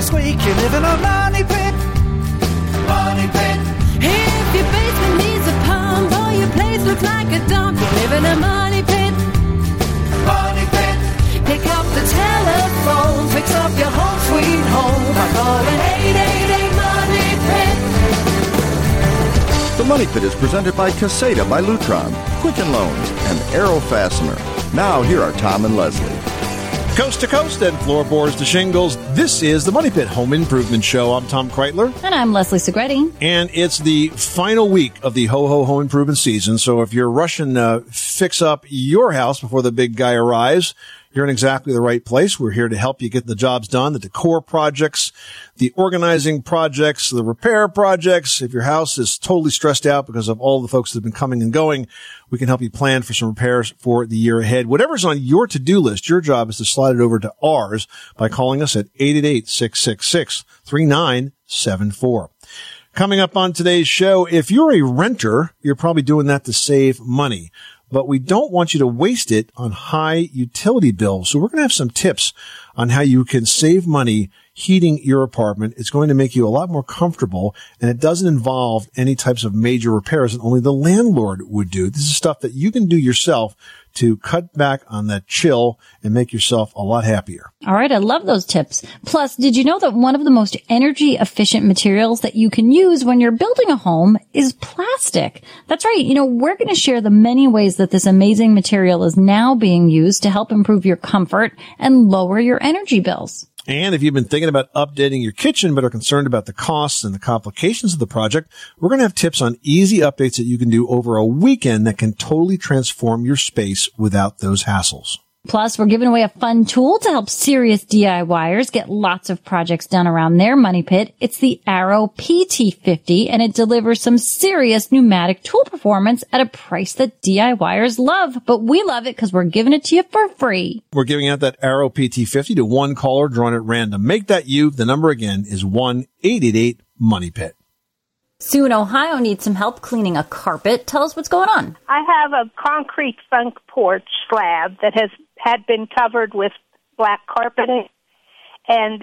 this week, you live in a money pit. Money pit. If your basement needs a pump or your place looks like a dump, you live in a money pit. Money pit. Pick up the telephone, fix up your home sweet home by calling 888 Money Pit. The Money Pit is presented by Caseta by Lutron, Quicken Loans, and Aero Fastener. Now, here are Tom and Leslie. Coast to coast and floorboards to shingles, this is the Money Pit Home Improvement Show. I'm Tom Kreitler. And I'm Leslie Segretti. And it's the final week of the Ho-Ho Home Improvement season. So if you're rushing to fix up your house before the big guy arrives, you're in exactly the right place. We're here to help you get the jobs done, the decor projects, the organizing projects, the repair projects. If your house is totally stressed out because of all the folks that have been coming and going, we can help you plan for some repairs for the year ahead. Whatever's on your to-do list, your job is to slide it over to ours by calling us at 888-666-3974. Coming up on today's show, if you're a renter, you're probably doing that to save money. But we don't want you to waste it on high utility bills. So we're going to have some tips on how you can save money heating your apartment. It's going to make you a lot more comfortable, and it doesn't involve any types of major repairs that only the landlord would do. This is stuff that you can do yourself to cut back on that chill and make yourself a lot happier. All right, I love those tips. Plus, did you know that one of the most energy efficient materials that you can use when you're building a home is plastic? That's right. You know, we're going to share the many ways that this amazing material is now being used to help improve your comfort and lower your energy bills. And if you've been thinking about updating your kitchen but are concerned about the costs and the complications of the project, we're going to have tips on easy updates that you can do over a weekend that can totally transform your space without those hassles. Plus, we're giving away a fun tool to help serious DIYers get lots of projects done around their money pit. It's the Arrow PT50, and it delivers some serious pneumatic tool performance at a price that DIYers love. But we love it because we're giving it to you for free. We're giving out that Arrow PT50 to one caller drawn at random. Make that you. The number again is 1-888-MONEY-PIT. Sue in Ohio needs some help cleaning a carpet. Tell us what's going on. I have a concrete front porch slab that had been covered with black carpeting, and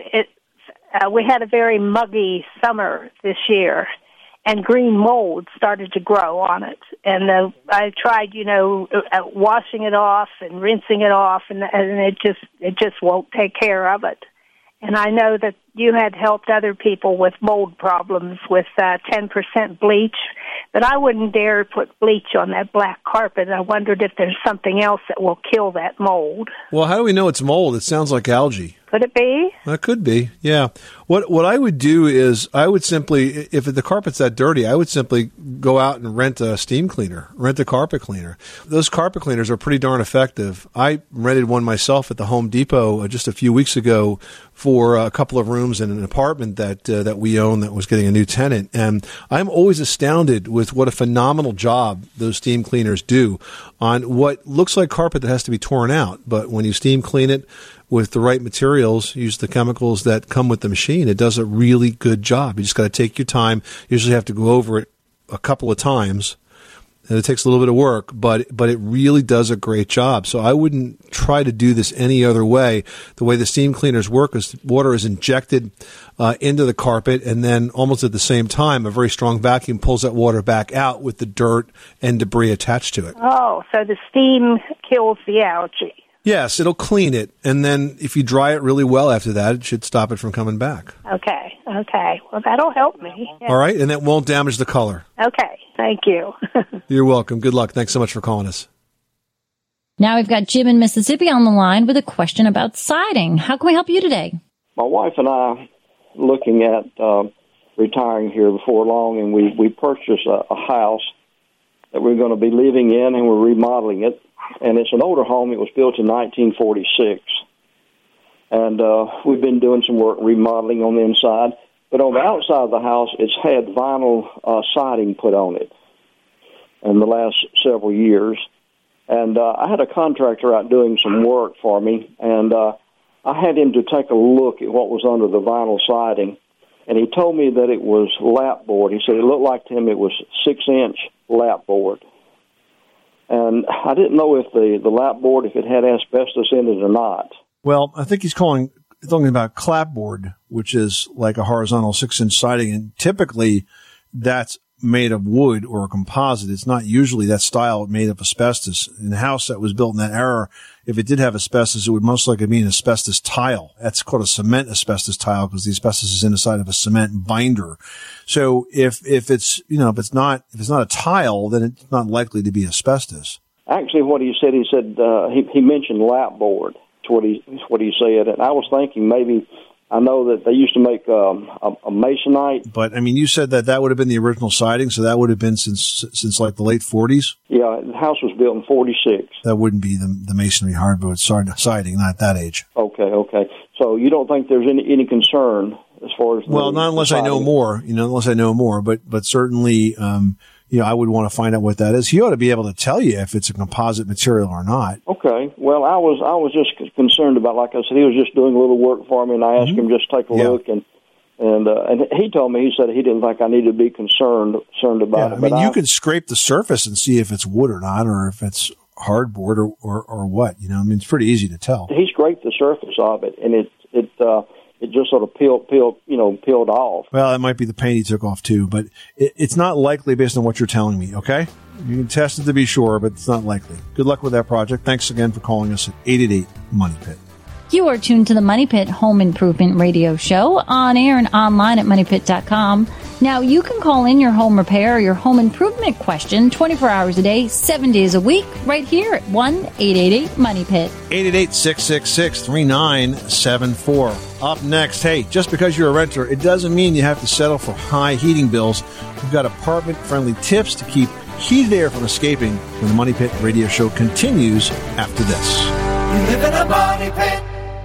we had a very muggy summer this year, and green mold started to grow on it. And I tried, washing it off and rinsing it off, and it just won't take care of it. And I know that you had helped other people with mold problems with 10% bleach, but I wouldn't dare put bleach on that black carpet. I wondered if there's something else that will kill that mold. Well, how do we know it's mold? It sounds like algae. Could it be? It could be, yeah. What I would do is I would simply, if the carpet's that dirty, I would simply go out and rent a steam cleaner, rent a carpet cleaner. Those carpet cleaners are pretty darn effective. I rented one myself at the Home Depot just a few weeks ago for a couple of rooms in an apartment that we own that was getting a new tenant. And I'm always astounded with what a phenomenal job those steam cleaners do on what looks like carpet that has to be torn out. But when you steam clean it with the right materials, use the chemicals that come with the machine, it does a really good job. You just got to take your time. You usually have to go over it a couple of times, and it takes a little bit of work, but it really does a great job. So I wouldn't try to do this any other way. The way the steam cleaners work is water is injected into the carpet, and then almost at the same time, a very strong vacuum pulls that water back out with the dirt and debris attached to it. Oh, so the steam kills the algae. Yes, it'll clean it, and then if you dry it really well after that, it should stop it from coming back. Okay. Well, that'll help me. Yeah. All right, and that won't damage the color. Okay, thank you. You're welcome. Good luck. Thanks so much for calling us. Now we've got Jim in Mississippi on the line with a question about siding. How can we help you today? My wife and I looking at retiring here before long, and we purchased a house that we're going to be living in, and we're remodeling it. And it's an older home. It was built in 1946. And we've been doing some work remodeling on the inside. But on the outside of the house, it's had vinyl siding put on it in the last several years. And I had a contractor out doing some work for me, and I had him to take a look at what was under the vinyl siding. And he told me that it was lapboard. He said it looked like to him it was 6-inch lapboard. And I didn't know if the lapboard, if it had asbestos in it or not. Well, I think he's calling talking about clapboard, which is like a horizontal 6-inch siding, and typically that's made of wood or a composite. It's not usually that style made of asbestos. In the house that was built in that era, if it did have asbestos, it would most likely be an asbestos tile. That's called a cement asbestos tile because the asbestos is inside of a cement binder. So if it's not a tile, then it's not likely to be asbestos. Actually, what he said he mentioned lapboard. That's what he said, and I was thinking maybe. I know that they used to make a masonite. But, I mean, you said that would have been the original siding, so that would have been since like the late 40s? Yeah, the house was built in 46. That wouldn't be the masonry hardwood siding, not that age. Okay. So you don't think there's any concern as far as Well, not unless I know more, but certainly, I would want to find out what that is. He ought to be able to tell you if it's a composite material or not. Okay. Well, I was just concerned about, like I said, he was just doing a little work for me, and I asked him just to take a look, and he told me, he said he didn't think I needed to be concerned about it. I mean, you can scrape the surface and see if it's wood or not, or if it's hardboard or what. It's pretty easy to tell. He scraped the surface of it, and it just sort of peeled off. Well, it might be the paint he took off too, but it's not likely based on what you're telling me, okay? You can test it to be sure, but it's not likely. Good luck with that project. Thanks again for calling us at 888-MONEY-PIT. You are tuned to the Money Pit Home Improvement Radio Show on air and online at MoneyPit.com. Now, you can call in your home repair or your home improvement question 24 hours a day, 7 days a week, right here at 1-888-MONEY-PIT. 888-666-3974. Up next, hey, just because you're a renter, it doesn't mean you have to settle for high heating bills. We've got apartment-friendly tips to keep heated air from escaping when the Money Pit Radio Show continues after this. You live in a money pit.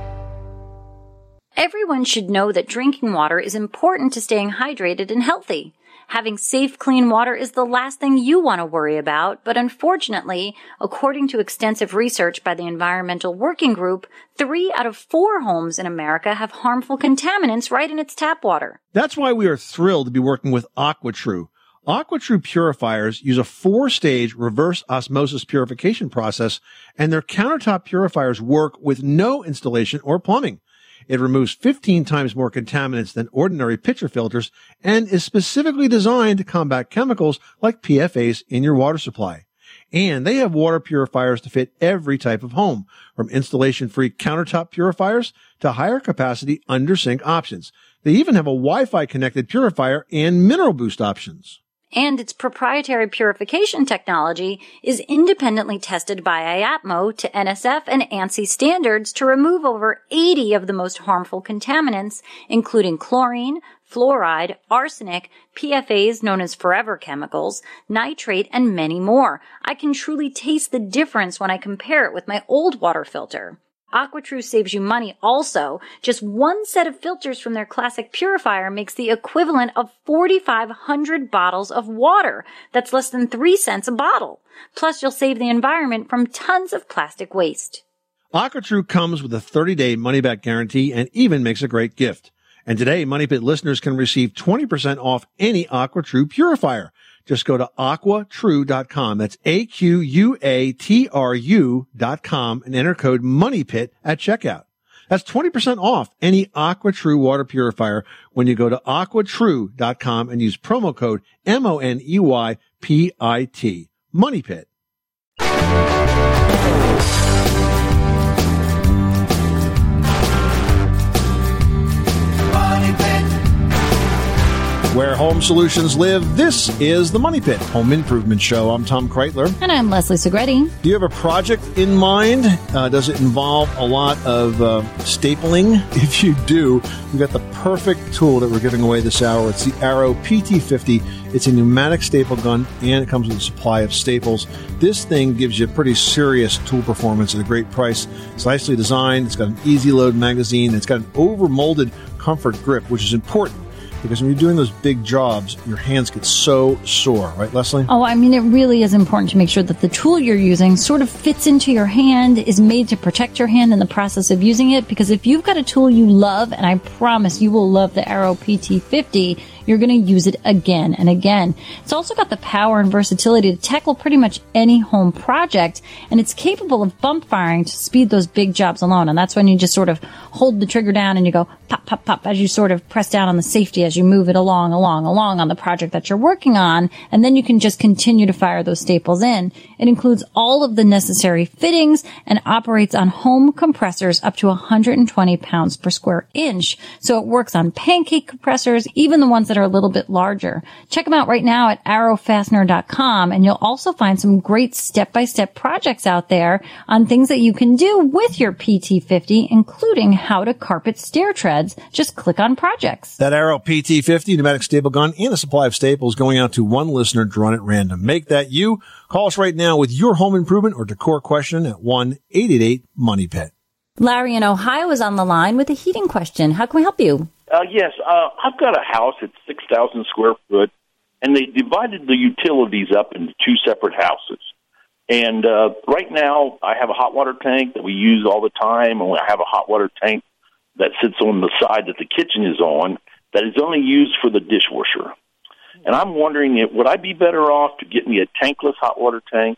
Everyone should know that drinking water is important to staying hydrated and healthy. Having safe, clean water is the last thing you want to worry about, but unfortunately, according to extensive research by the Environmental Working Group, 3 out of 4 homes in America have harmful contaminants right in its tap water. That's why we are thrilled to be working with AquaTrue. AquaTrue purifiers use a 4-stage reverse osmosis purification process, and their countertop purifiers work with no installation or plumbing. It removes 15 times more contaminants than ordinary pitcher filters and is specifically designed to combat chemicals like PFAS in your water supply. And they have water purifiers to fit every type of home, from installation-free countertop purifiers to higher capacity under-sink options. They even have a Wi-Fi connected purifier and mineral boost options. And its proprietary purification technology is independently tested by IAPMO to NSF and ANSI standards to remove over 80 of the most harmful contaminants, including chlorine, fluoride, arsenic, PFAS known as forever chemicals, nitrate, and many more. I can truly taste the difference when I compare it with my old water filter. AquaTrue saves you money also. Just one set of filters from their classic purifier makes the equivalent of 4,500 bottles of water. That's less than 3 cents a bottle. Plus, you'll save the environment from tons of plastic waste. AquaTrue comes with a 30-day money-back guarantee and even makes a great gift. And today, Money Pit listeners can receive 20% off any AquaTrue purifier. Just go to AquaTrue.com. That's AQUATRU.com and enter code MONEYPIT at checkout. That's 20% off any AquaTrue water purifier when you go to AquaTrue.com and use promo code MONEYPIT. Money Pit. Where home solutions live, this is the Money Pit Home Improvement Show. I'm Tom Kreitler. And I'm Leslie Segretti. Do you have a project in mind? Does it involve a lot of stapling? If you do, we've got the perfect tool that we're giving away this hour. It's the Arrow PT50. It's a pneumatic staple gun, and it comes with a supply of staples. This thing gives you pretty serious tool performance at a great price. It's nicely designed. It's got an easy load magazine. It's got an over-molded comfort grip, which is important. Because when you're doing those big jobs, your hands get so sore. Right, Leslie? Oh, I mean, it really is important to make sure that the tool you're using sort of fits into your hand, is made to protect your hand in the process of using it. Because if you've got a tool you love, and I promise you will love the Arrow PT50, you're going to use it again and again. It's also got the power and versatility to tackle pretty much any home project, and it's capable of bump firing to speed those big jobs along. And that's when you just sort of hold the trigger down and you go pop, pop, pop as you sort of press down on the safety as you move it along on the project that you're working on. And then you can just continue to fire those staples in. It includes all of the necessary fittings and operates on home compressors up to 120 pounds per square inch. So it works on pancake compressors, even the ones that are a little bit larger. Check them out right now at arrowfastener.com, and you'll also find some great step-by-step projects out there on things that you can do with your PT50, including how to carpet stair treads. Just click on projects. That Arrow PT50 pneumatic staple gun and a supply of staples going out to one listener drawn at random. Make that you. Call us right now with your home improvement or decor question at 1-888-MONEYPIT. Larry in Ohio is on the line with a heating question. How can we help you? Yes, I've got a house. It's 6,000 square foot, and they divided the utilities up into two separate houses. And right now, I have a hot water tank that we use all the time, and I have a hot water tank that sits on the side that the kitchen is on that is only used for the dishwasher. And I'm wondering, would I be better off to get me a tankless hot water tank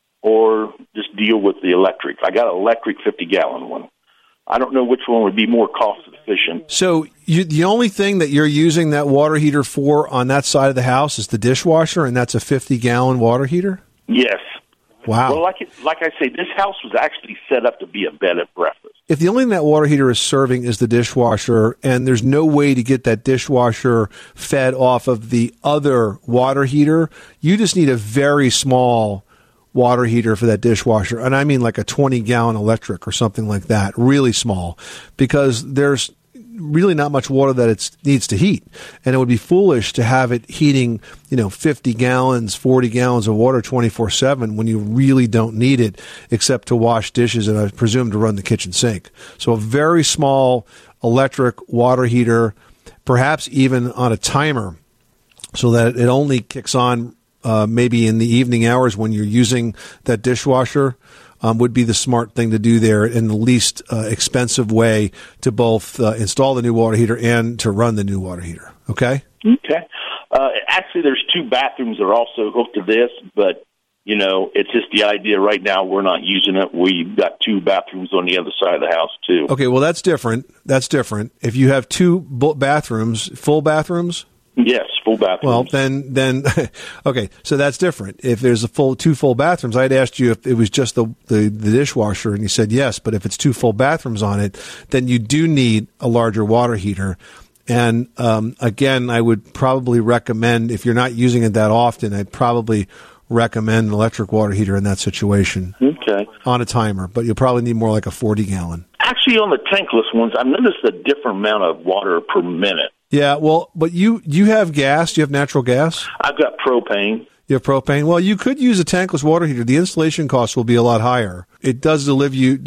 or just deal with the electric? I got an electric 50-gallon one. I don't know which one would be more cost-efficient. So the only thing that you're using that water heater for on that side of the house is the dishwasher, and that's a 50-gallon water heater? Yes. Wow. Well, like I say, this house was actually set up to be a bed and breakfast. If the only thing that water heater is serving is the dishwasher, and there's no way to get that dishwasher fed off of the other water heater, you just need a very small water heater for that dishwasher. And I mean like a 20-gallon electric or something like that, really small, because there's really not much water that it needs to heat. And it would be foolish to have it heating, 50 gallons, 40 gallons of water 24/7 when you really don't need it except to wash dishes and I presume to run the kitchen sink. So a very small electric water heater, perhaps even on a timer, so that it only kicks on maybe in the evening hours when you're using that dishwasher, would be the smart thing to do there in the least expensive way to both install the new water heater and to run the new water heater. Okay? Okay. Actually, there's two bathrooms that are also hooked to this, but, it's just the idea right now we're not using it. We've got two bathrooms on the other side of the house, too. Okay, well, that's different. That's different. If you have two bathrooms, full bathrooms? Yes, full bathrooms. Well, then, okay, so that's different. If there's two full bathrooms, I'd asked you if it was just the dishwasher, and you said yes. But if it's two full bathrooms on it, then you do need a larger water heater. And again, I would probably recommend, if you're not using it that often, I'd probably recommend an electric water heater in that situation. Okay. On a timer, but you'll probably need more like a 40-gallon. Actually, on the tankless ones, I've noticed a different amount of water per minute. Yeah, well, but you have gas? Do you have natural gas? I've got propane. You have propane? Well, you could use a tankless water heater. The installation cost will be a lot higher. It does deliver you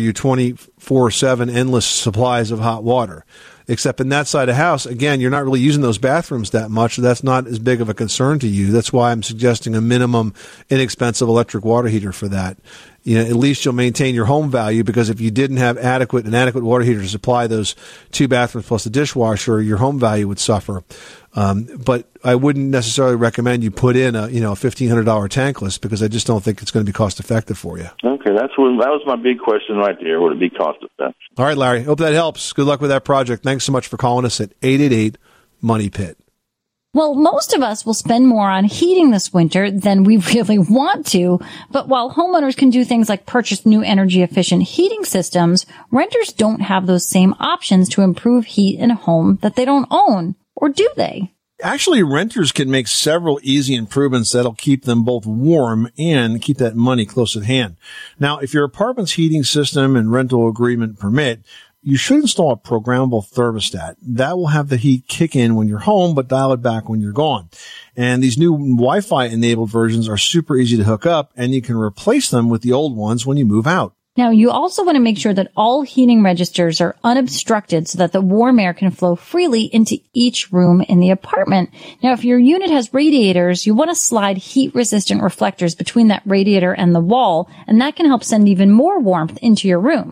24/7 endless supplies of hot water. Except in that side of the house, again, you're not really using those bathrooms that much, so that's not as big of a concern to you. That's why I'm suggesting a minimum inexpensive electric water heater for that. At least you'll maintain your home value, because if you didn't have an adequate water heater to supply those two bathrooms plus the dishwasher, your home value would suffer. But I wouldn't necessarily recommend you put in a $1,500 tankless, because I just don't think it's going to be cost effective for you. Okay, that was my big question right there. Would it be cost effective? All right, Larry. Hope that helps. Good luck with that project. Thanks so much for calling us at 888-MONEYPIT. Well, most of us will spend more on heating this winter than we really want to. But while homeowners can do things like purchase new energy-efficient heating systems, renters don't have those same options to improve heat in a home that they don't own. Or do they? Actually, renters can make several easy improvements that'll keep them both warm and keep that money close at hand. Now, if your apartment's heating system and rental agreement permit, you should install a programmable thermostat. That will have the heat kick in when you're home, but dial it back when you're gone. And these new Wi-Fi enabled versions are super easy to hook up, and you can replace them with the old ones when you move out. Now, you also want to make sure that all heating registers are unobstructed so that the warm air can flow freely into each room in the apartment. Now, if your unit has radiators, you want to slide heat-resistant reflectors between that radiator and the wall, and that can help send even more warmth into your room.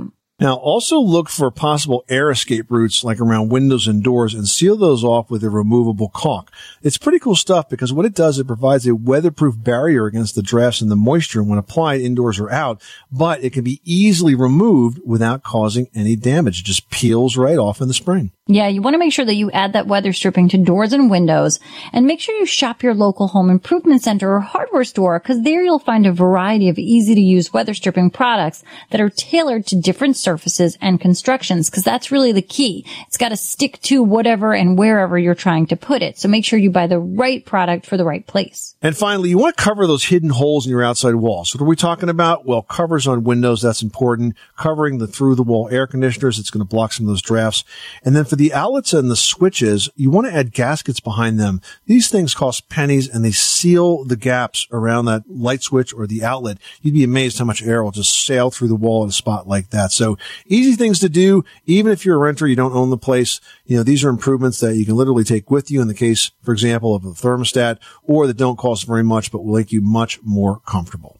Now, also look for possible air escape routes like around windows and doors and seal those off with a removable caulk. It's pretty cool stuff because what it does, it provides a weatherproof barrier against the drafts and the moisture when applied indoors or out, but it can be easily removed without causing any damage. It just peels right off in the spring. Yeah, you want to make sure that you add that weather stripping to doors and windows, and make sure you shop your local home improvement center or hardware store, because there you'll find a variety of easy-to-use weather stripping products that are tailored to different surfaces and constructions, because that's really the key. It's got to stick to whatever and wherever you're trying to put it. So make sure you buy the right product for the right place. And finally, you want to cover those hidden holes in your outside walls. What are we talking about? Well, covers on windows, that's important. Covering the through-the-wall air conditioners, it's going to block some of those drafts. And then for the outlets and the switches, you want to add gaskets behind them. These things cost pennies and they seal the gaps around that light switch or the outlet. You'd be amazed how much air will just sail through the wall at a spot like that. So easy things to do. Even if you're a renter, you don't own the place. You know, these are improvements that you can literally take with you in the case, for example, of a thermostat, or that don't cost very much but will make you much more comfortable.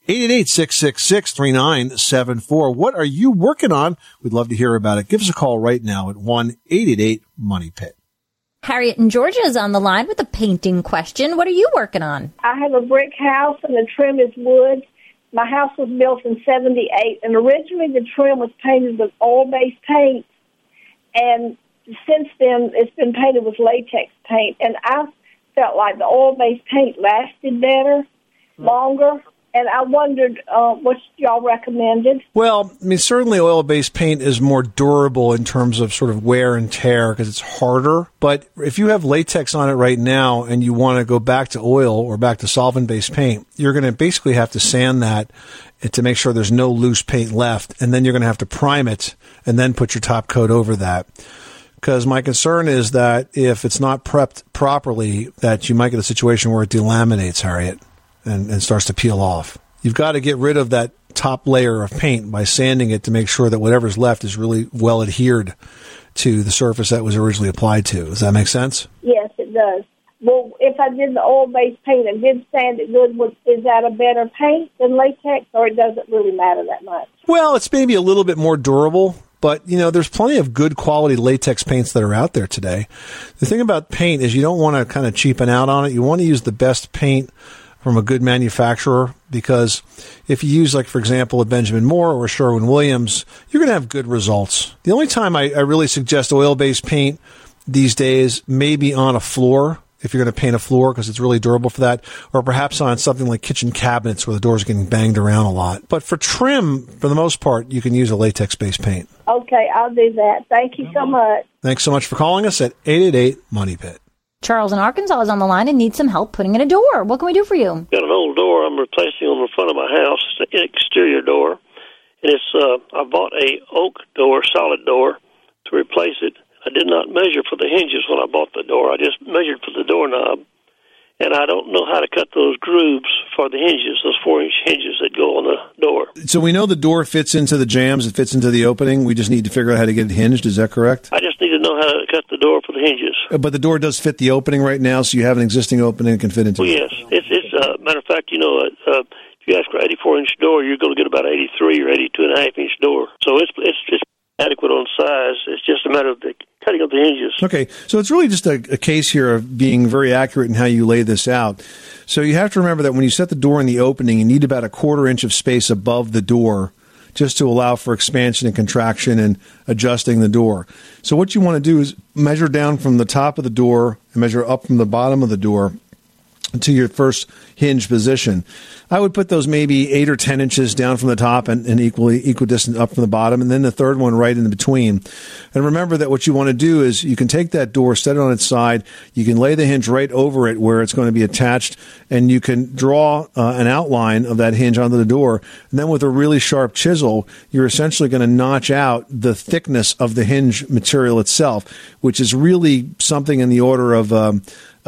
888-666-3974. What are you working on? We'd love to hear about it. Give us a call right now at 1-888-MONEY-PIT. Harriet in Georgia is on the line with a painting question. What are you working on? I have a brick house and the trim is wood. My house was built in 78, and originally the trim was painted with oil-based paint, and since then it's been painted with latex paint, and I felt like the oil-based paint lasted better, longer, and I wondered what y'all recommended. Well, I mean, certainly oil-based paint is more durable in terms of sort of wear and tear because it's harder. But if you have latex on it right now and you want to go back to oil or back to solvent-based paint, you're going to basically have to sand that to make sure there's no loose paint left. And then you're going to have to prime it and then put your top coat over that. Because my concern is that if it's not prepped properly, that you might get a situation where it delaminates, Harriet, and starts to peel off. You've got to get rid of that top layer of paint by sanding it to make sure that whatever's left is really well adhered to the surface that was originally applied to. Does that make sense? Yes, it does. Well, if I did the oil-based paint and did sand it good, is that a better paint than latex, or it doesn't really matter that much? Well, it's maybe a little bit more durable. But, you know, there's plenty of good quality latex paints that are out there today. The thing about paint is you don't want to kind of cheapen out on it. You want to use the best paint from a good manufacturer, because if you use, like, for example, a Benjamin Moore or a Sherwin-Williams, you're going to have good results. The only time I really suggest oil-based paint these days may be on a floor, if you're going to paint a floor, because it's really durable for that, or perhaps on something like kitchen cabinets where the doors are getting banged around a lot. But for trim, for the most part, you can use a latex-based paint. Okay, I'll do that. Thank you so much. Thanks so much for calling us at 888-MONEY-PIT. Charles in Arkansas is on the line and needs some help putting in a door. What can we do for you? Got an old door I'm replacing on the front of my house, an exterior door. And it's I bought a oak door, solid door, to replace it. I did not measure for the hinges when I bought the door. I just measured for the doorknob. And I don't know how to cut those grooves for the hinges, those 4-inch hinges that go on the door. So we know the door fits into the jambs, it fits into the opening. We just need to figure out how to get it hinged. Is that correct? I just need to know how to cut the door for the hinges. But the door does fit the opening right now, so you have an existing opening that can fit into it? Yes. It's matter of fact, you know, if you ask for an 84-inch door, you're going to get about 83 or 82.5-inch door. So it's adequate on size. It's just a matter of the cutting of the hinges. Okay, so it's really just a case here of being very accurate in how you lay this out. So you have to remember that when you set the door in the opening, you need about a 1/4 inch of space above the door just to allow for expansion and contraction and adjusting the door. So what you want to do is measure down from the top of the door and measure up from the bottom of the door to your first hinge position. I would put those maybe 8 or 10 inches down from the top and equidistant up from the bottom, and then the third one right in between. And remember that what you want to do is you can take that door, set it on its side, you can lay the hinge right over it where it's going to be attached, and you can draw an outline of that hinge onto the door. And then with a really sharp chisel, you're essentially going to notch out the thickness of the hinge material itself, which is really something in the order of a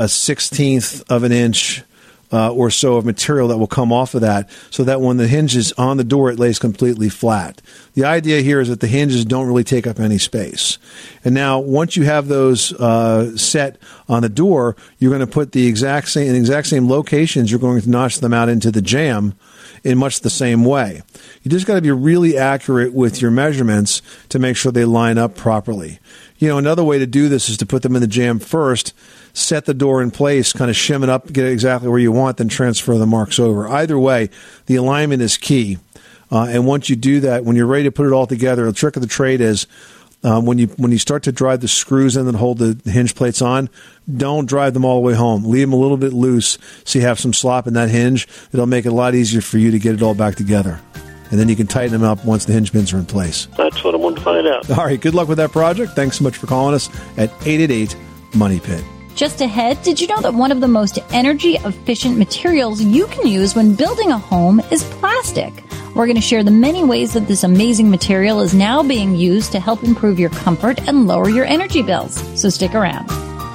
1/16 of an inch or so of material that will come off of that, so that when the hinge is on the door, it lays completely flat. The idea here is that the hinges don't really take up any space. And now, once you have those set on the door, you're going to put the exact same locations. You're going to notch them out into the jamb in much the same way. You just got to be really accurate with your measurements to make sure they line up properly. Another way to do this is to put them in the jamb first, set the door in place, kind of shim it up, get it exactly where you want, then transfer the marks over. Either way, the alignment is key. And once you do that, when you're ready to put it all together, the trick of the trade is when you start to drive the screws in that hold the hinge plates on, don't drive them all the way home. Leave them a little bit loose so you have some slop in that hinge. It'll make it a lot easier for you to get it all back together. And then you can tighten them up once the hinge pins are in place. That's what I wanted to find out. All right, good luck with that project. Thanks so much for calling us at 888-MONEY-PIT. Just ahead, did you know that one of the most energy-efficient materials you can use when building a home is plastic? We're going to share the many ways that this amazing material is now being used to help improve your comfort and lower your energy bills. So stick around.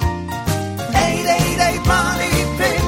888-MONEY-PIT.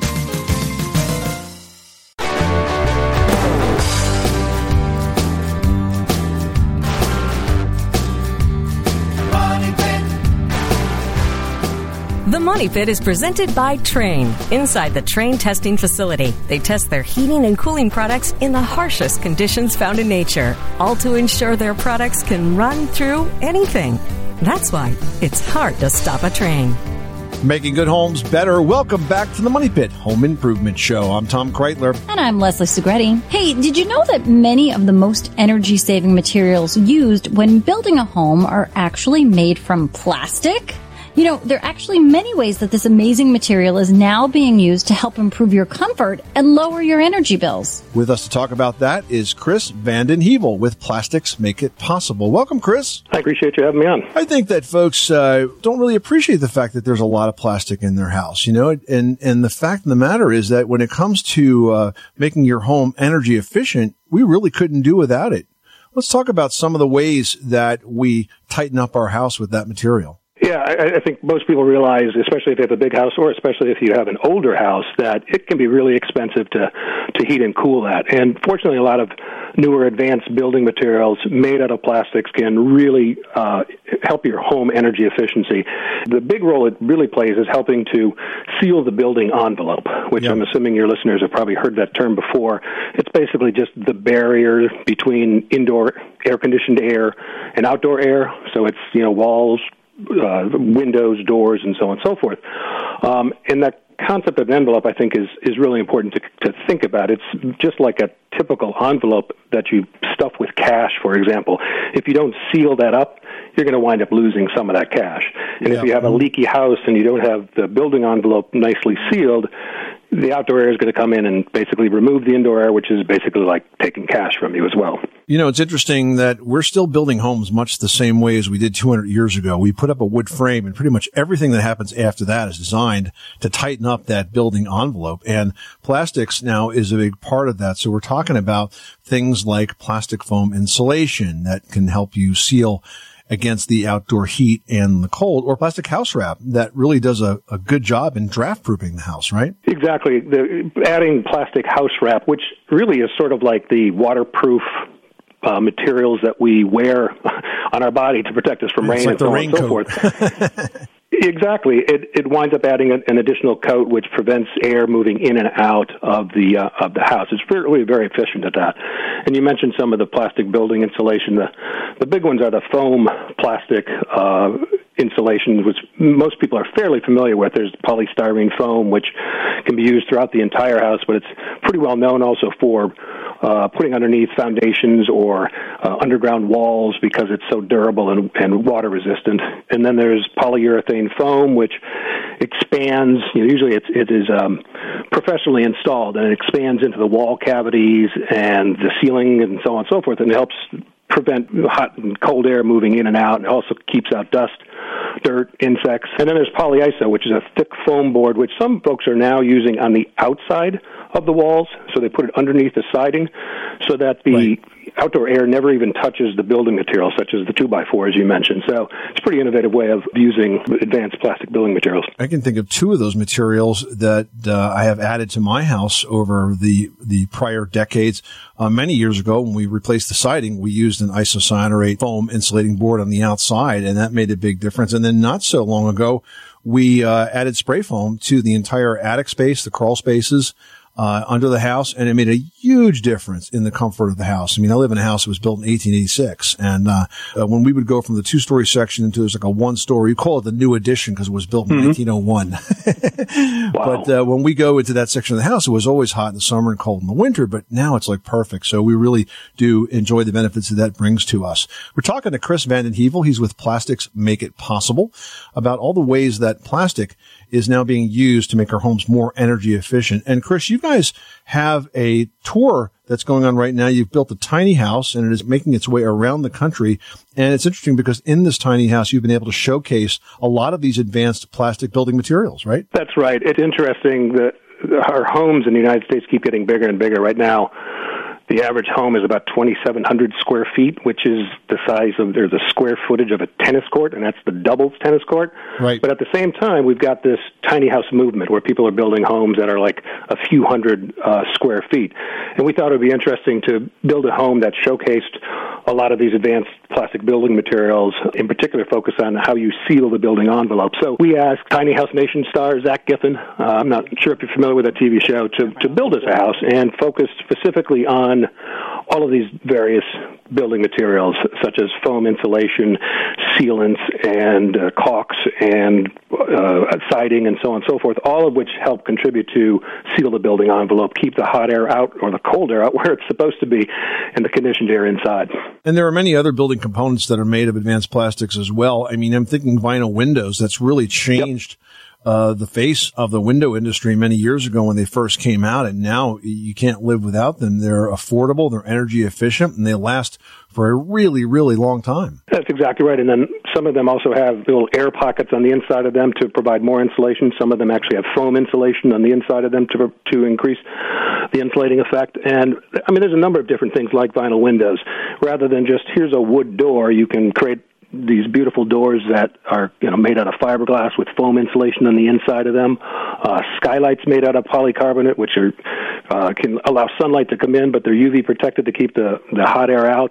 The Money Pit is presented by Trane. Inside the Trane testing facility, they test their heating and cooling products in the harshest conditions found in nature, all to ensure their products can run through anything. That's why it's hard to stop a train. Making good homes better. Welcome back to the Money Pit Home Improvement Show. I'm Tom Kreitler. And I'm Leslie Segretti. Hey, did you know that many of the most energy-saving materials used when building a home are actually made from plastic? There are actually many ways that this amazing material is now being used to help improve your comfort and lower your energy bills. With us to talk about that is Chris Vanden Heuvel with Plastics Make It Possible. Welcome, Chris. I appreciate you having me on. I think that folks don't really appreciate the fact that there's a lot of plastic in their house, and the fact of the matter is that when it comes to making your home energy efficient, we really couldn't do without it. Let's talk about some of the ways that we tighten up our house with that material. Yeah, I think most people realize, especially if they have a big house or especially if you have an older house, that it can be really expensive to heat and cool that. And fortunately, a lot of newer advanced building materials made out of plastics can really help your home energy efficiency. The big role it really plays is helping to seal the building envelope, which I'm assuming your listeners have probably heard that term before. It's basically just the barrier between indoor air-conditioned air and outdoor air. So it's, walls, windows, doors, and so on and so forth. And that concept of envelope, I think, is really important to think about. It's just like a typical envelope that you stuff with cash, for example. If you don't seal that up, you're going to wind up losing some of that cash. And if you have a leaky house and you don't have the building envelope nicely sealed, the outdoor air is going to come in and basically remove the indoor air, which is basically like taking cash from you as well. It's interesting that we're still building homes much the same way as we did 200 years ago. We put up a wood frame, and pretty much everything that happens after that is designed to tighten up that building envelope. And plastics now is a big part of that. So we're talking about things like plastic foam insulation that can help you seal against the outdoor heat and the cold, or plastic house wrap that really does a good job in draft-proofing the house, right? Exactly. Adding plastic house wrap, which really is sort of like the waterproof materials that we wear on our body to protect us from rain and so on and so forth. Exactly. It winds up adding an additional coat which prevents air moving in and out of the house. It's really very efficient at that. And you mentioned some of the plastic building insulation. The big ones are the foam plastic insulation, which most people are fairly familiar with. There's polystyrene foam, which can be used throughout the entire house, but it's pretty well known also for putting underneath foundations or underground walls because it's so durable and water resistant. And then there's polyurethane foam, which expands. Usually it is professionally installed, and it expands into the wall cavities and the ceiling and so on and so forth, and it helps prevent hot and cold air moving in and out, and it also keeps out dust, dirt, insects. And then there's polyiso, which is a thick foam board, which some folks are now using on the outside of the walls, so they put it underneath the siding so that the outdoor air never even touches the building material, such as the 2x4, as you mentioned. So it's a pretty innovative way of using advanced plastic building materials. I can think of two of those materials that I have added to my house over the prior decades. Many years ago, when we replaced the siding, we used an isocyanurate foam insulating board on the outside, and that made a big difference. And then not so long ago, we added spray foam to the entire attic space, the crawl spaces, under the house, and it made a huge difference in the comfort of the house. I mean, I live in a house that was built in 1886, and when we would go from the 2-story section into there's like a 1-story, you call it the new addition because it was built in 1901. Wow. But when we go into that section of the house, it was always hot in the summer and cold in the winter, but now it's like perfect. So we really do enjoy the benefits that brings to us. We're talking to Chris Vanden Heuvel. He's with Plastics Make It Possible about all the ways that plastic is now being used to make our homes more energy efficient. And Chris, you guys have a tour that's going on right now. You've built a tiny house and it is making its way around the country. And it's interesting because in this tiny house, you've been able to showcase a lot of these advanced plastic building materials, right? That's right. It's interesting that our homes in the United States keep getting bigger and bigger. Right now, the average home is about 2,700 square feet, which is the size of, there's a square footage of a tennis court, and that's the doubles tennis court. Right. But at the same time, we've got this tiny house movement where people are building homes that are like a few hundred square feet. And we thought it would be interesting to build a home that showcased a lot of these advanced plastic building materials, in particular focus on how you seal the building envelope. So we asked Tiny House Nation star Zach Giffen, I'm not sure if you're familiar with that TV show, to build us a house and focus specifically on all of these various building materials, such as foam insulation, sealants, and caulks, and siding, and so on and so forth, all of which help contribute to seal the building envelope, keep the hot air out or the cold air out where it's supposed to be, and the conditioned air inside. And there are many other building components that are made of advanced plastics as well. I mean, I'm thinking vinyl windows. That's really changed the face of the window industry many years ago when they first came out, and now you can't live without them. They're affordable, they're energy efficient, and they last for a really, really long time. That's exactly right. And then some of them also have little air pockets on the inside of them to provide more insulation. Some of them actually have foam insulation on the inside of them to increase the insulating effect. And I mean, there's a number of different things like vinyl windows. Rather than just here's a wood door, you can create these beautiful doors that are, made out of fiberglass with foam insulation on the inside of them. Skylights made out of polycarbonate, which can allow sunlight to come in, but they're UV protected to keep the hot air out.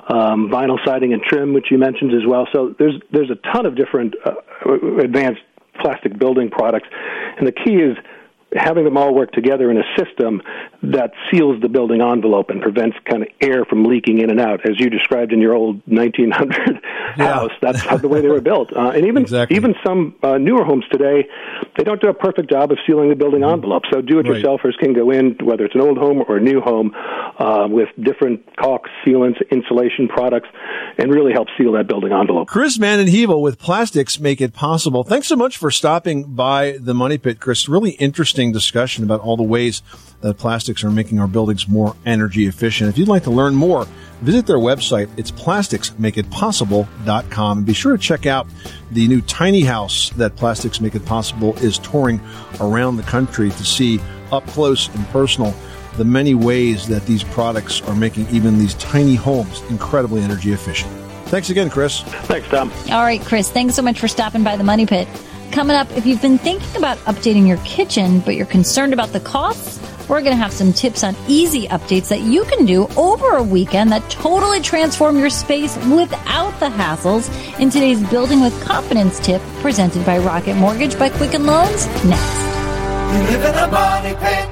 Vinyl siding and trim, which you mentioned as well. So there's a ton of different advanced plastic building products, and the key is having them all work together in a system that seals the building envelope and prevents kind of air from leaking in and out, as you described in your old 1900 house. That's how the way they were built. And even some newer homes today, they don't do a perfect job of sealing the building envelope. So do-it-yourselfers can go in, whether it's an old home or a new home, with different caulks, sealants, insulation products, and really help seal that building envelope. Chris Vanden Heuvel with Plastics Make It Possible. Thanks so much for stopping by the Money Pit, Chris. Really interesting discussion about all the ways that plastics are making our buildings more energy efficient. If you'd like to learn more, visit their website. It's plasticsmakeitpossible.com. And be sure to check out the new tiny house that Plastics Make It Possible is touring around the country to see up close and personal the many ways that these products are making even these tiny homes incredibly energy efficient. Thanks again, Chris. Thanks, Tom. All right, Chris, thanks so much for stopping by the Money Pit. Coming up, if you've been thinking about updating your kitchen, but you're concerned about the costs, we're going to have some tips on easy updates that you can do over a weekend that totally transform your space without the hassles in today's Building with Confidence tip presented by Rocket Mortgage by Quicken Loans next. You live in a money pit.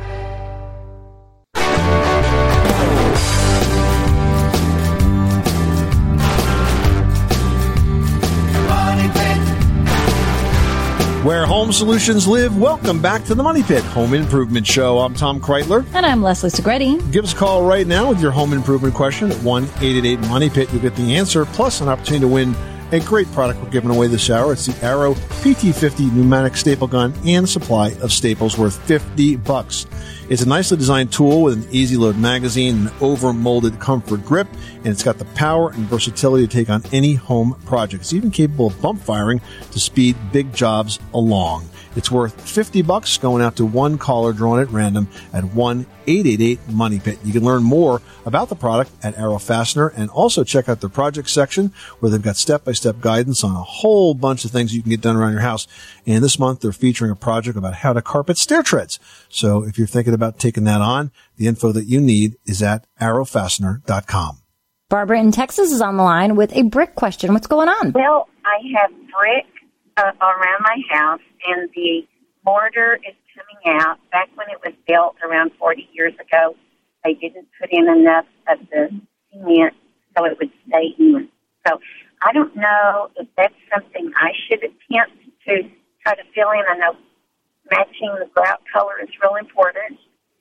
Where home solutions live, welcome back to the Money Pit Home Improvement Show. I'm Tom Kreitler. And I'm Leslie Segretti. Give us a call right now with your home improvement question at 1-888-MONEY-PIT. You'll get the answer, plus an opportunity to win a great product we're giving away this hour. It's the Arrow PT50 pneumatic staple gun and supply of staples worth $50. It's a nicely designed tool with an easy load magazine and an over-molded comfort grip, and it's got the power and versatility to take on any home project. It's even capable of bump firing to speed big jobs along. It's worth $50 going out to one caller drawn at random at 1-888-MONEY-PIT. You can learn more about the product at Arrow Fastener and also check out the project section where they've got step-by-step guidance on a whole bunch of things you can get done around your house. And this month they're featuring a project about how to carpet stair treads. So if you're thinking about taking that on, the info that you need is at arrowfastener.com. Barbara in Texas is on the line with a brick question. What's going on? Well, I have brick around my house, and the mortar is coming out. Back when it was built around 40 years ago, they didn't put in enough of the cement so it would stay in. So I don't know if that's something I should attempt to try to fill in. I know matching the grout color is real important.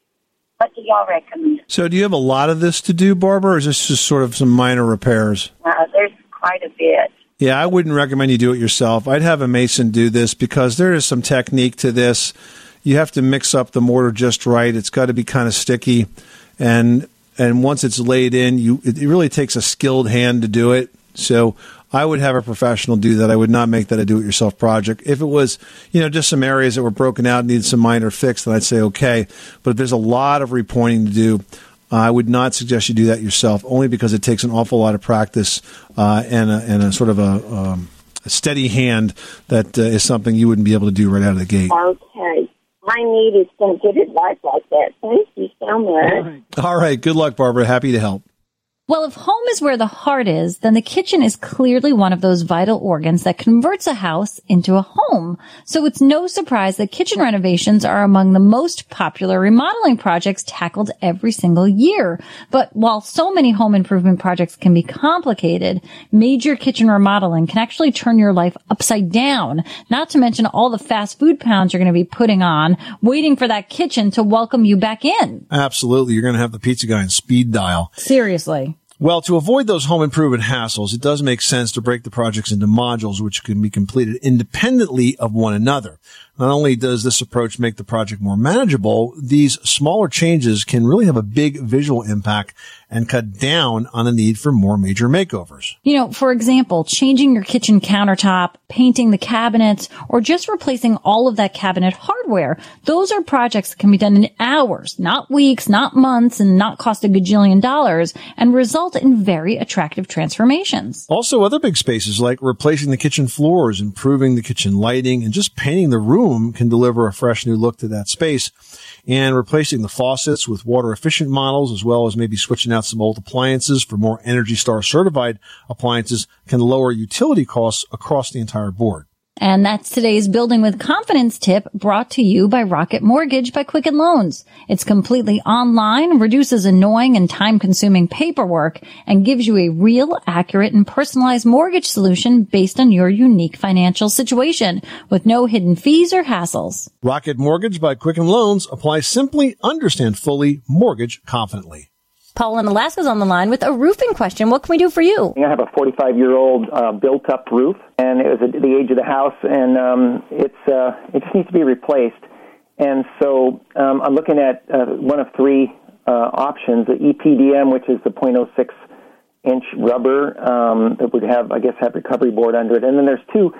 What do y'all recommend? So do you have a lot of this to do, Barbara, or is this just sort of some minor repairs? There's quite a bit. Yeah, I wouldn't recommend you do it yourself. I'd have a mason do this because there is some technique to this. You have to mix up the mortar just right. It's got to be kind of sticky. And once it's laid in, it really takes a skilled hand to do it. So I would have a professional do that. I would not make that a do-it-yourself project. If it was, just some areas that were broken out and needed some minor fix, then I'd say okay. But if there's a lot of repointing to do, I would not suggest you do that yourself, only because it takes an awful lot of practice and a sort of a steady hand that is something you wouldn't be able to do right out of the gate. Okay. My need is some good advice like that. Thank you so much. All right. Good luck, Barbara. Happy to help. Well, if home is where the heart is, then the kitchen is clearly one of those vital organs that converts a house into a home. So it's no surprise that kitchen renovations are among the most popular remodeling projects tackled every single year. But while so many home improvement projects can be complicated, major kitchen remodeling can actually turn your life upside down. Not to mention all the fast food pounds you're going to be putting on, waiting for that kitchen to welcome you back in. Absolutely. You're going to have the pizza guy on speed dial. Seriously. Well, to avoid those home improvement hassles, it does make sense to break the projects into modules which can be completed independently of one another. Not only does this approach make the project more manageable, these smaller changes can really have a big visual impact and cut down on the need for more major makeovers. For example, changing your kitchen countertop, painting the cabinets, or just replacing all of that cabinet hardware. Those are projects that can be done in hours, not weeks, not months, and not cost a gajillion dollars, and result in very attractive transformations. Also, other big spaces like replacing the kitchen floors, improving the kitchen lighting, and just painting the room can deliver a fresh new look to that space. And replacing the faucets with water-efficient models, as well as maybe switching out some old appliances for more Energy Star certified appliances, can lower utility costs across the entire board. And that's today's Building with Confidence tip, brought to you by Rocket Mortgage by Quicken Loans. It's completely online, reduces annoying and time-consuming paperwork, and gives you a real, accurate, and personalized mortgage solution based on your unique financial situation, with no hidden fees or hassles. Rocket Mortgage by Quicken Loans. Apply simply, understand fully, mortgage confidently. Paul in Alaska's on the line with a roofing question. What can we do for you? I have a 45-year-old built-up roof, and it was at the age of the house, and it just needs to be replaced. And so I'm looking at one of three options: the EPDM, which is the 0.06-inch rubber that would have recovery board under it, and then there's two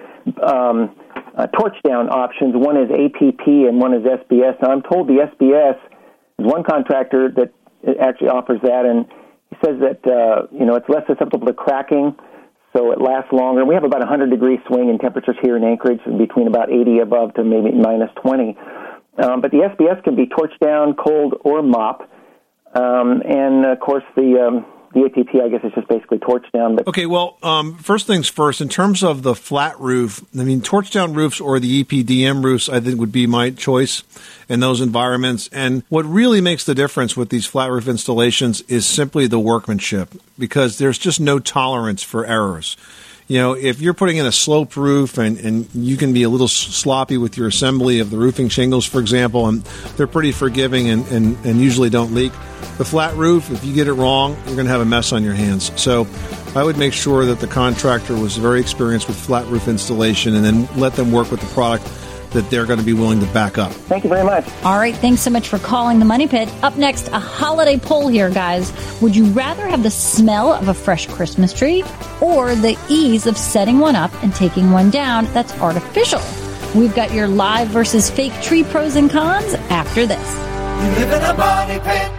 torch-down options. One is APP and one is SBS. Now I'm told the SBS is one contractor that it actually offers that, and he says that it's less susceptible to cracking, so it lasts longer. We have about 100-degree swing in temperatures here in Anchorage, between about 80 above to maybe minus 20. But the SBS can be torch down, cold, or mop, and of course the APP, I guess, is just basically torch down. But okay, well, first things first, in terms of the flat roof, torch down roofs or the EPDM roofs, I think would be my choice in those environments. And what really makes the difference with these flat roof installations is simply the workmanship, because there's just no tolerance for errors. If you're putting in a sloped roof and you can be a little sloppy with your assembly of the roofing shingles, for example, and they're pretty forgiving and usually don't leak. The flat roof, if you get it wrong, you're going to have a mess on your hands. So I would make sure that the contractor was very experienced with flat roof installation, and then let them work with the product that they're going to be willing to back up. Thank you very much. All right, thanks so much for calling the Money Pit. Up next, a holiday poll here, guys. Would you rather have the smell of a fresh Christmas tree or the ease of setting one up and taking one down that's artificial? We've got your live versus fake tree pros and cons after this. You live in a Money Pit.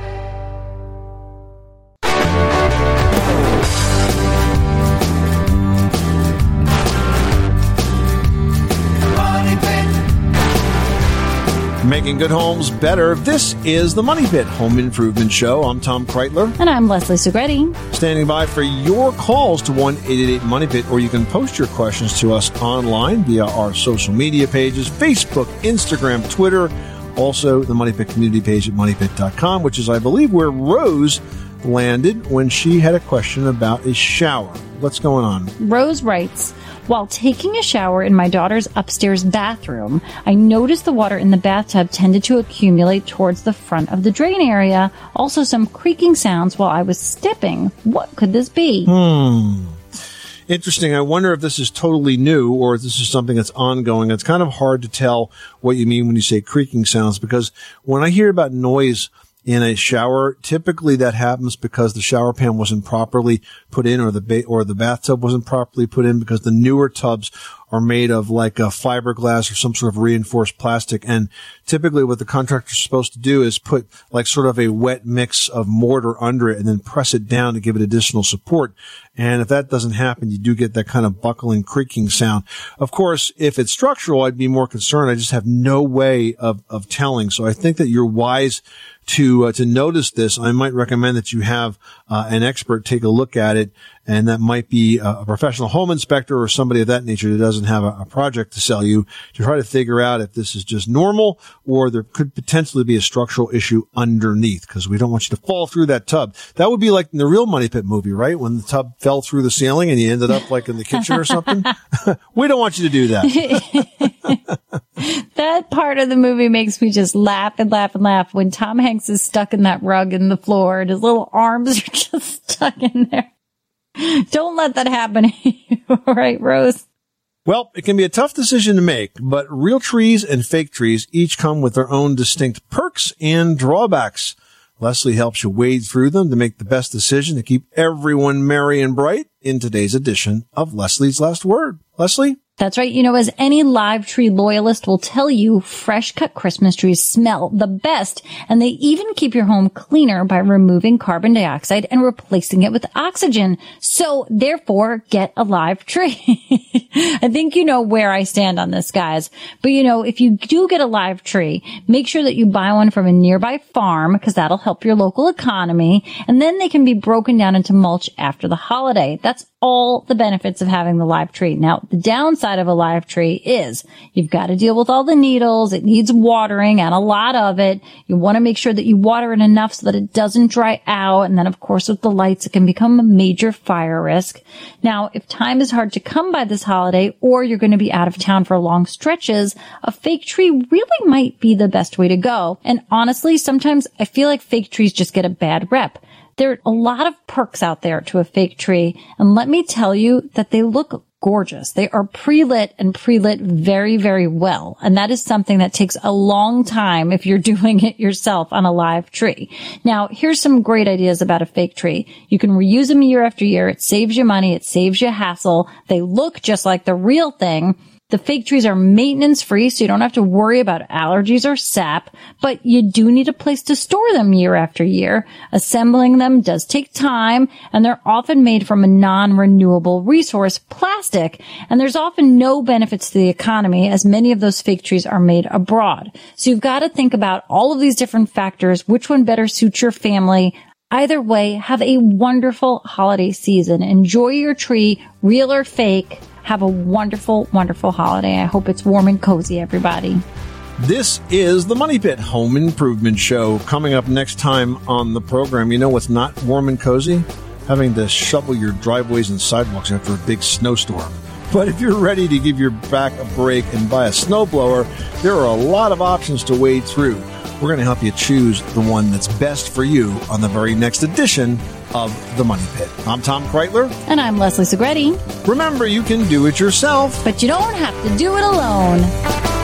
Making good homes better. This is the Money Pit Home Improvement Show. I'm Tom Kreitler. And I'm Leslie Segretti. Standing by for your calls to 1-888-MONEY-PIT, or you can post your questions to us online via our social media pages, Facebook, Instagram, Twitter, Also, the Money Pit community page at moneypit.com, which is, I believe, where Rose landed when she had a question about a shower. What's going on? Rose writes, while taking a shower in my daughter's upstairs bathroom, I noticed the water in the bathtub tended to accumulate towards the front of the drain area. Also, some creaking sounds while I was stepping. What could this be? Interesting. I wonder if this is totally new or if this is something that's ongoing. It's kind of hard to tell what you mean when you say creaking sounds, because when I hear about noise in a shower, typically that happens because the shower pan wasn't properly put in, or the bathtub wasn't properly put in, because the newer tubs are made of like a fiberglass or some sort of reinforced plastic. And typically what the contractor's supposed to do is put like sort of a wet mix of mortar under it and then press it down to give it additional support. And if that doesn't happen, you do get that kind of buckling, creaking sound. Of course, if it's structural, I'd be more concerned. I just have no way of telling. So I think that you're wise to notice this. I might recommend that you have an expert take a look at it, and that might be a professional home inspector or somebody of that nature that doesn't have a project to sell you, to try to figure out if this is just normal or there could potentially be a structural issue underneath, because we don't want you to fall through that tub. That would be like in the real Money Pit movie, right? When the tub fell through the ceiling and you ended up like in the kitchen or something. We don't want you to do that. That part of the movie makes me just laugh and laugh and laugh when Tom Hanks is stuck in that rug in the floor and his little arms are just stuck in there. Don't let that happen. All right, Rose? Well, it can be a tough decision to make, but real trees and fake trees each come with their own distinct perks and drawbacks. Leslie helps you wade through them to make the best decision to keep everyone merry and bright in today's edition of Leslie's Last Word. Leslie? That's right. You know, as any live tree loyalist will tell you, fresh cut Christmas trees smell the best, and they even keep your home cleaner by removing carbon dioxide and replacing it with oxygen. So therefore, get a live tree. I think you know where I stand on this, guys. But you know, if you do get a live tree, make sure that you buy one from a nearby farm, because that'll help your local economy, and then they can be broken down into mulch after the holiday. That's all the benefits of having the live tree. Now, the downside of a live tree is you've got to deal with all the needles. It needs watering, and a lot of it. You want to make sure that you water it enough so that it doesn't dry out. And then, of course, with the lights, it can become a major fire risk. Now, if time is hard to come by this holiday, or you're going to be out of town for long stretches, a fake tree really might be the best way to go. And honestly, sometimes I feel like fake trees just get a bad rep. There are a lot of perks out there to a fake tree, and let me tell you that they look gorgeous. They are pre-lit and pre-lit very, very well, and that is something that takes a long time if you're doing it yourself on a live tree. Now, here's some great ideas about a fake tree. You can reuse them year after year. It saves you money. It saves you hassle. They look just like the real thing. The fake trees are maintenance free, so you don't have to worry about allergies or sap, but you do need a place to store them year after year. Assembling them does take time, and they're often made from a non-renewable resource, plastic, and there's often no benefits to the economy, as many of those fake trees are made abroad. So you've got to think about all of these different factors, which one better suits your family. Either way, have a wonderful holiday season. Enjoy your tree, real or fake. Have a wonderful, wonderful holiday. I hope it's warm and cozy, everybody. This is the Money Pit Home Improvement Show. Coming up next time on the program, you know what's not warm and cozy? Having to shovel your driveways and sidewalks after a big snowstorm. But if you're ready to give your back a break and buy a snowblower, there are a lot of options to wade through. We're going to help you choose the one that's best for you on the very next edition of The Money Pit. I'm Tom Kreitler. And I'm Leslie Segretti. Remember, you can do it yourself, but you don't have to do it alone.